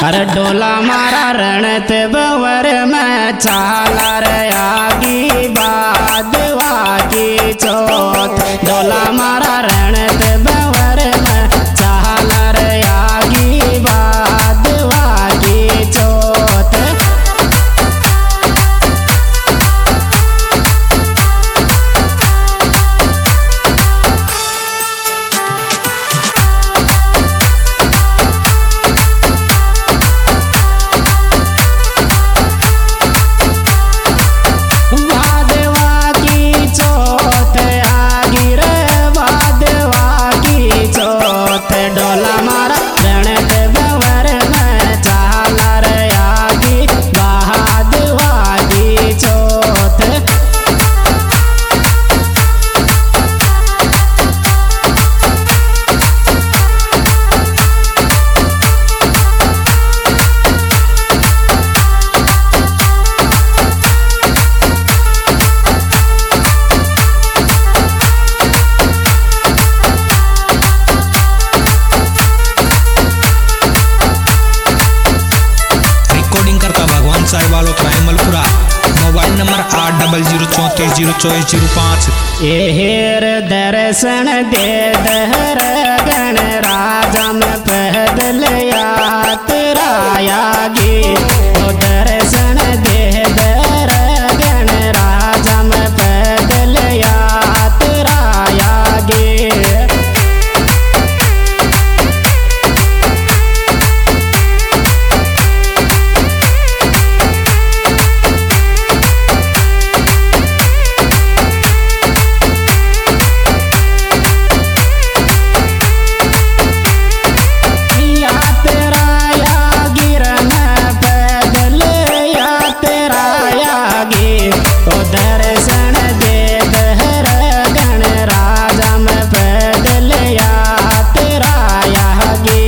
अरे डोला मारा रणत बवर में चाला रे आगी बादवा की चोत। डोला मारा रणत बवर में चाला रे आगी बादवा की चोत। Mobile number 8004302405। हेर दर्शन दे दहर गण राजा में पैदल यात्रा आगी। दर्शन दे दहर गण राजा में पैदल यात्रा आगी। दर्शन दे दहर गण राजा में पैदल यात्रा आगी।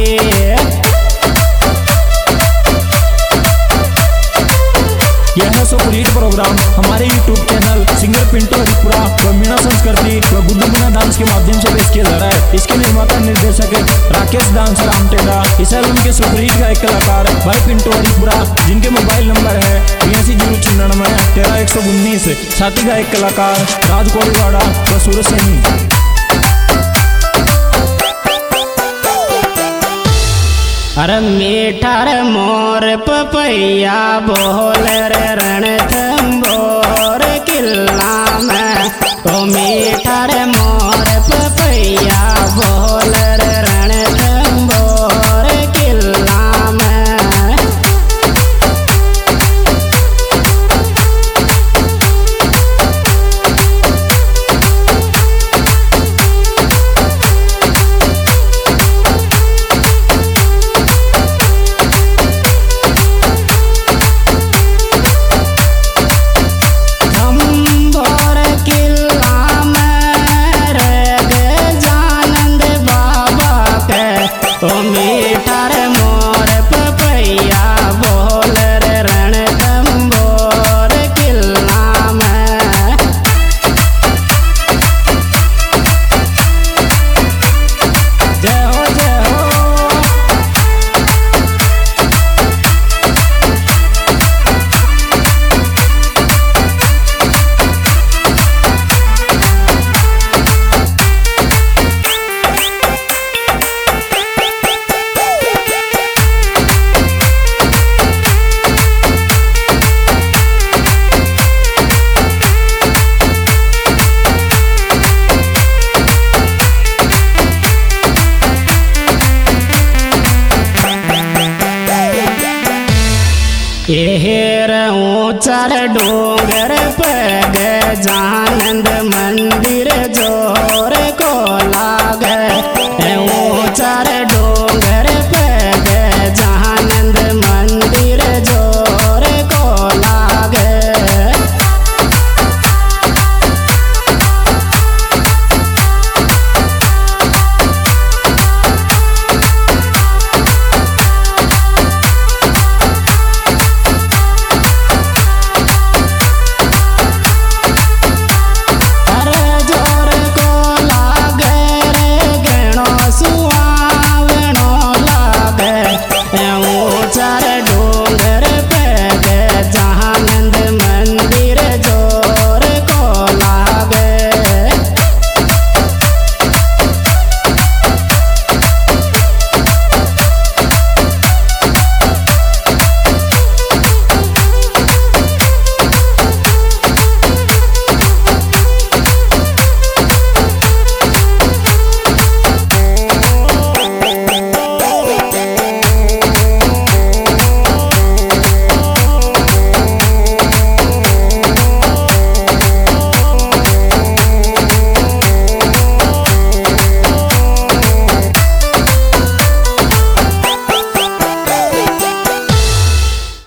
यह सुपरहिट प्रोग्राम हमारे YouTube channel singer Pintu Haripura व मीणा संस्कृति व गुड्डू मीणा डांस के माध्यम से पेश किया जा रहा है। इसके निर्माता निर्देशक राकेश डांसर आमटेगा। इस एल्बम के सुपरहिट गायक कलाकार भाई पिंटू हरिपुरा, जिनके मोबाइल नंबर है 8209 13119। साथी गायक कलाकार राजकोड़ीवाड़ा व सूरज सैनी। अरे मीठार मोर पपैया बोल रे रणथंबोर किल्ला में। ओ मीठार मोर पपैया बोल रे रणथंबोर किल्ला में। ओ मीठार मोर पपैया बोल रे रणथंबोर किल्ला में। जय हो जय हो। हेर ऊंचर डोंगर पर गजानंद मंदिर जोर